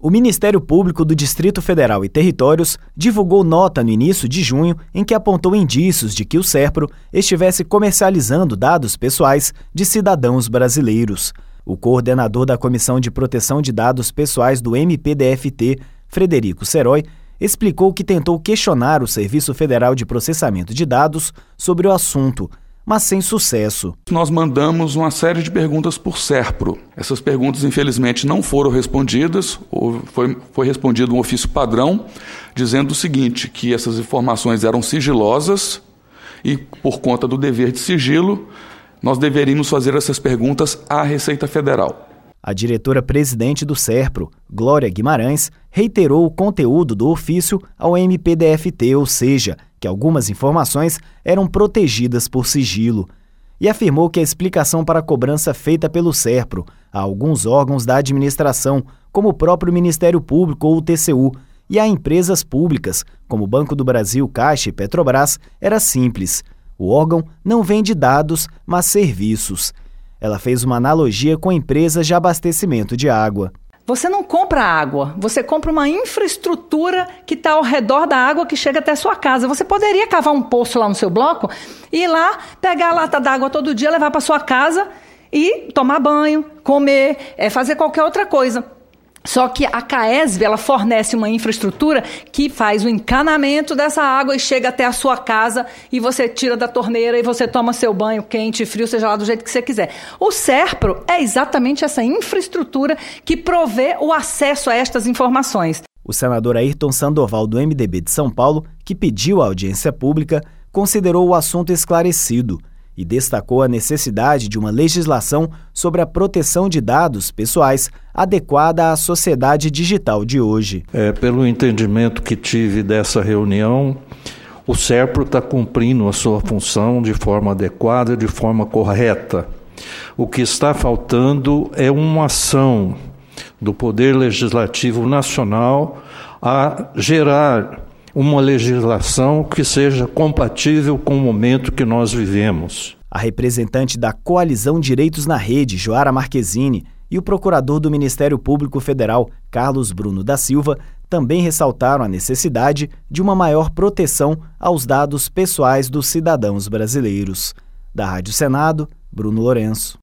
O Ministério Público do Distrito Federal e Territórios divulgou nota no início de junho em que apontou indícios de que o SERPRO estivesse comercializando dados pessoais de cidadãos brasileiros. O coordenador da Comissão de Proteção de Dados Pessoais do MPDFT, Frederico Serói, explicou que tentou questionar o Serviço Federal de Processamento de Dados sobre o assunto, mas sem sucesso. Nós mandamos uma série de perguntas por SERPRO. Essas perguntas, infelizmente, não foram respondidas. Foi respondido um ofício padrão, dizendo o seguinte, que essas informações eram sigilosas e, por conta do dever de sigilo, nós deveríamos fazer essas perguntas à Receita Federal. A diretora-presidente do SERPRO, Glória Guimarães, reiterou o conteúdo do ofício ao MPDFT, ou seja, que algumas informações eram protegidas por sigilo, e afirmou que a explicação para a cobrança feita pelo SERPRO a alguns órgãos da administração, como o próprio Ministério Público ou o TCU, e a empresas públicas, como o Banco do Brasil, Caixa e Petrobras, era simples. O órgão não vende dados, mas serviços. Ela fez uma analogia com empresas de abastecimento de água. Você não compra água, você compra uma infraestrutura que está ao redor da água que chega até a sua casa. Você poderia cavar um poço lá no seu bloco e ir lá, pegar a lata d'água todo dia, levar para sua casa e tomar banho, comer, fazer qualquer outra coisa. Só que a CAESB, ela fornece uma infraestrutura que faz o encanamento dessa água e chega até a sua casa e você tira da torneira e você toma seu banho quente, frio, seja lá do jeito que você quiser. O SERPRO é exatamente essa infraestrutura que provê o acesso a estas informações. O senador Ayrton Sandoval, do MDB de São Paulo, que pediu a audiência pública, considerou o assunto esclarecido e destacou a necessidade de uma legislação sobre a proteção de dados pessoais adequada à sociedade digital de hoje. Pelo entendimento que tive dessa reunião, o SERPRO está cumprindo a sua função de forma adequada, de forma correta. O que está faltando é uma ação do Poder Legislativo Nacional a gerar uma legislação que seja compatível com o momento que nós vivemos. A representante da Coalizão Direitos na Rede, Joara Marquezine, e o procurador do Ministério Público Federal, Carlos Bruno da Silva, também ressaltaram a necessidade de uma maior proteção aos dados pessoais dos cidadãos brasileiros. Da Rádio Senado, Bruno Lourenço.